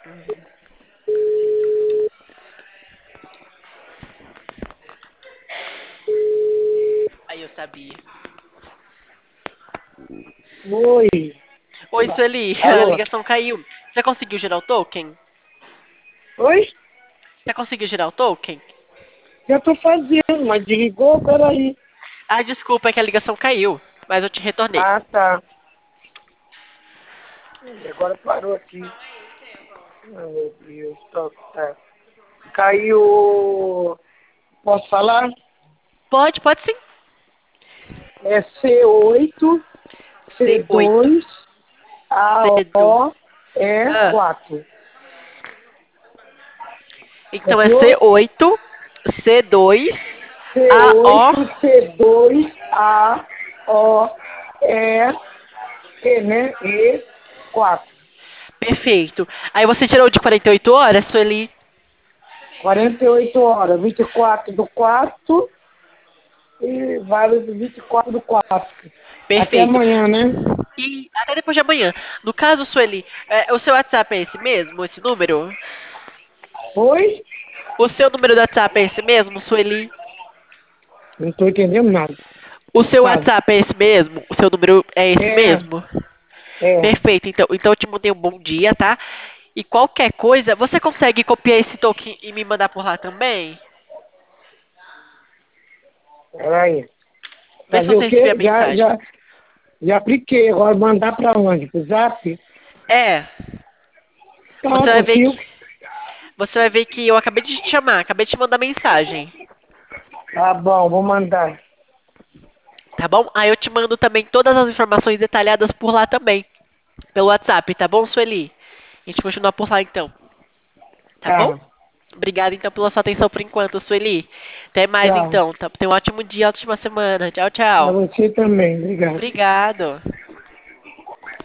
Aí eu sabia. Oi. Oi, Sueli, a Alô? ligação caiu. Você conseguiu girar o token? Oi? Você conseguiu girar o token? Já tô fazendo, mas desligou, peraí. Ah, desculpa, é que a ligação caiu, mas eu te retornei. Ah, tá. E agora parou aqui. Ah, meu Deus, tá. Caiu. Posso falar? Pode sim. É C8, C8, C2, C2. AO, Ah, E4. então é Copiou? C8, C2, AO. C8, C2, AO, né? E4. Perfeito. Aí você tirou de 48 horas, Sueli? 48 horas, 24 do quarto e vários 24 do quarto. Até Perfeito. amanhã, né? E até depois de amanhã. No caso, Sueli, o seu WhatsApp é esse mesmo, esse número? Oi? O seu número do WhatsApp é esse mesmo, Sueli? Não tô entendendo nada. O seu Fala. WhatsApp é esse mesmo? O seu número é esse É, mesmo? é. Perfeito, então eu te mandei um bom dia, tá? E qualquer coisa, você consegue copiar esse token e me mandar por lá também? Peraí. Vê se Fazer o você recebeu a quê? mensagem. Já apliquei. Agora mandar pra onde? Pro Zap? É, Tá, você vai ver consigo. que você vai ver que eu acabei de te chamar, acabei de te mandar mensagem, Tá bom, vou mandar. tá bom? Aí eu te mando também todas as informações detalhadas por lá também, pelo WhatsApp, tá bom, Sueli? A gente continua por lá então, tá bom? Tá. Obrigada então pela sua atenção por enquanto, Sueli. Até mais Tchau. então, tá? Tenha um ótimo dia, ótima semana. Tchau, Pra tchau. você também. Obrigado. Obrigado.